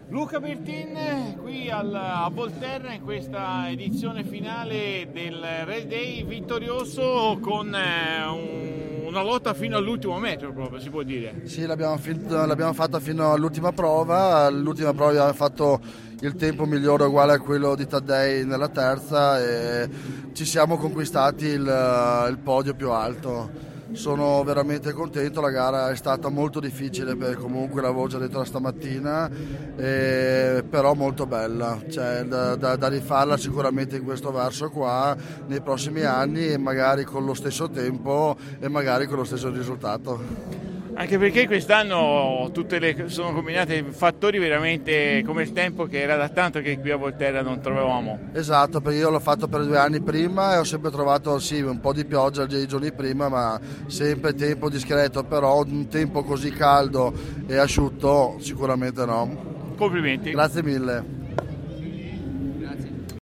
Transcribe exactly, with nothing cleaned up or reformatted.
Luca Bertin qui al, a Volterra in questa edizione finale del Race Day, vittorioso con eh, un, una lotta fino all'ultimo metro, proprio si può dire. Sì, l'abbiamo, finito, l'abbiamo fatta fino all'ultima prova. All'ultima prova abbiamo fatto il tempo migliore uguale a quello di Taddei nella terza e ci siamo conquistati il, il podio più alto. Sono veramente contento, la gara è stata molto difficile perché comunque l'avevo già detto stamattina, eh, però molto bella, cioè, da, da, da rifarla sicuramente in questo verso qua nei prossimi anni e magari con lo stesso tempo e magari con lo stesso risultato. Anche perché quest'anno tutte le, sono combinate fattori veramente come il tempo, che era da tanto che qui a Volterra non trovavamo. Esatto, perché io l'ho fatto per due anni prima e ho sempre trovato sì, un po' di pioggia i giorni prima, ma sempre tempo discreto, però un tempo così caldo e asciutto sicuramente no. Complimenti. Grazie mille.